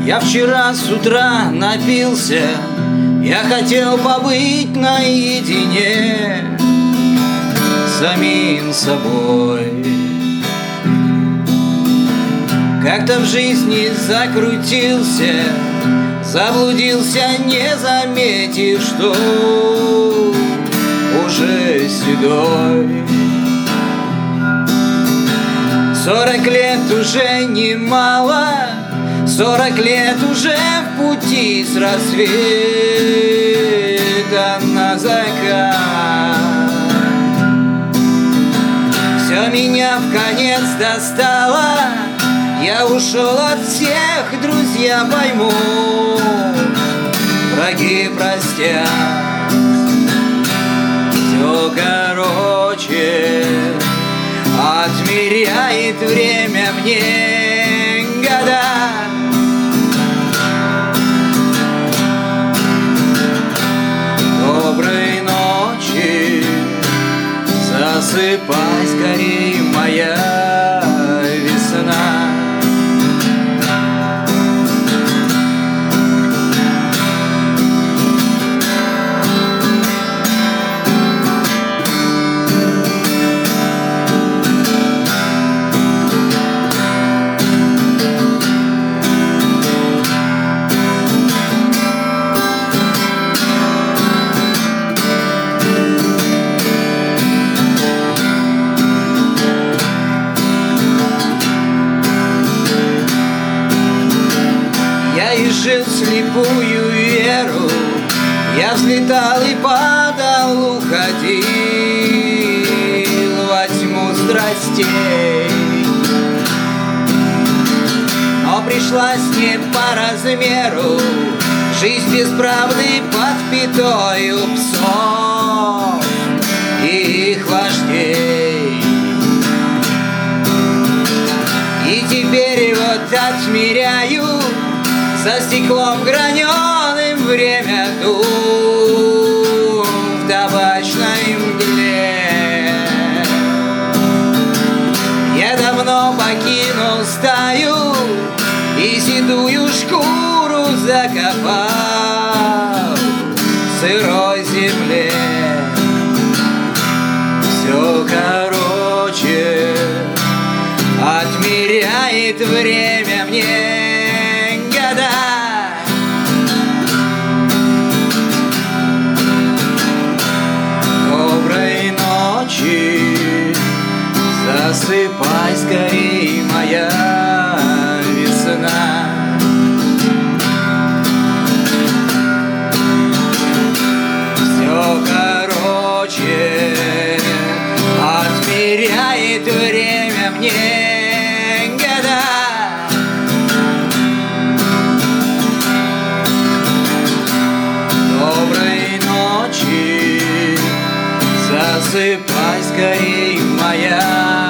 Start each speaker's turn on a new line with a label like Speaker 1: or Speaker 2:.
Speaker 1: Я вчера с утра напился, я хотел побыть наедине с самим собой. Как-то в жизни закрутился, заблудился, не заметив, что уже седой. 40 лет уже немало, 40 лет уже в пути с рассвета на закат. Все меня вконец достало, я ушел от всех, друзья поймут, враги простят. Все короче, отмеряет время мне года. Доброй ночи, засыпай скорей, моя весна. Я и жил слепую веру, я взлетал и падал, уходил во тьму страстей. Но пришлась не по размеру жизнь без правды под пятою псов и их вождей. И теперь вот отмеряю за стеклом граненым время дум в табачной мгле. Я давно покинул стаю и седую шкуру закопал в сырой земле. Все короче, отмеряет время мне года. Доброй ночи, засыпай скорей, моя весна. Все короче, отмеряет время мне года. Доброй ночи, засыпай скорей, моя